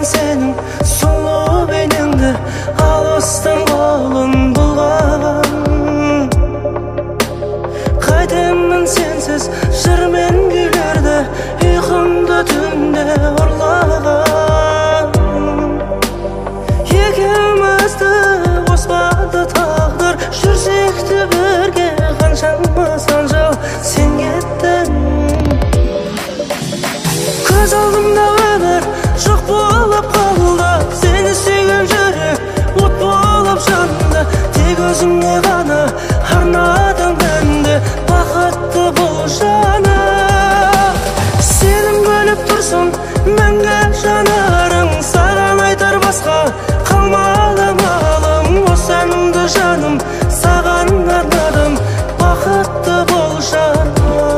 сенің сұлу бейнеңді, алыстан қолың бұлғаған. Қайтемін сенсіз жыр мен күйлерді, ұйқымды түнде ұрлаған. Екеумізді қоспады тағдыр, жүрсек те бірге қаншама сан жыл сен кеттің. Көз алдымда өмір жоқ болып қалды, сені сүйген жүрек от болып жанды. Тек өзіңе ғана арнадым әнді, бақытты бол жаны. Сенің күліп тұрсын мәңгі жанарың, саған айтар басқа қалмады малым. Осы әнімді жаным саған арнадым, бақытты бол жаным.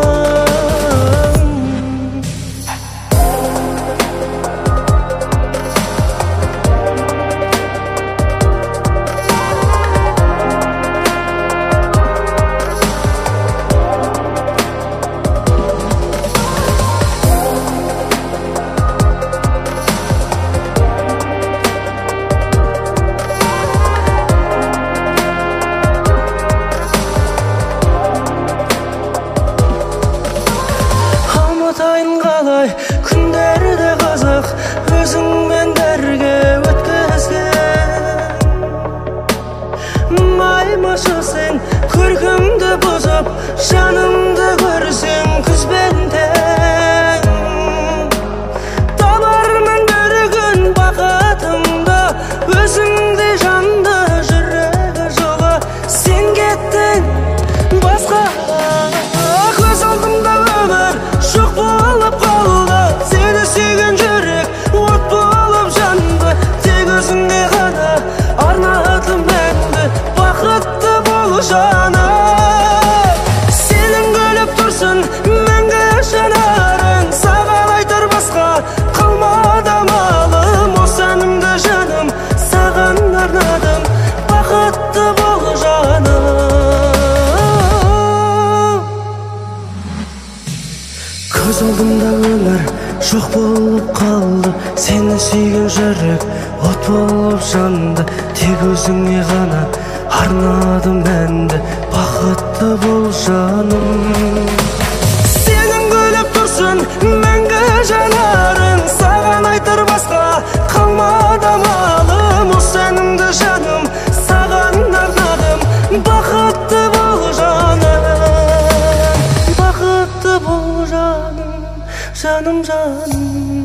Ұмытайын қалай күндерді қызық, өзіңмен бірге өткізген. Маймашы сен көркімді бұзып, жанымды көрсең күзбен тең. Табармын бір күн бақытымды, өзіңдей жанды жүрегі жылы сен кеттің басқа. Көз алдымда өмір жоқ болып қалды, сені сүйген жүрек от болып жанды. Тек өзіңе ғана арнадым әнді, бақытты бол жаным. Сенің күліп тұрсын мәңгі жанарың, саған айтар басқа қалмады амалым. Осы әнімді жаным саған арнадым, бақытты бол жаным. Көз алдымда өмір жоқ болып қалды, сені сүйген жүрек от болып жанды. Тек өзіңе ғана арнадым әнді, бақытты бол жаным. Сенің күліп тұрсын мәңгі жанарың, саған айтар басқа қалмады амалым. Осы әнімді жаным саған арнадым, бақытты бол жаным. Бақытты бол жаным, жаным жаным.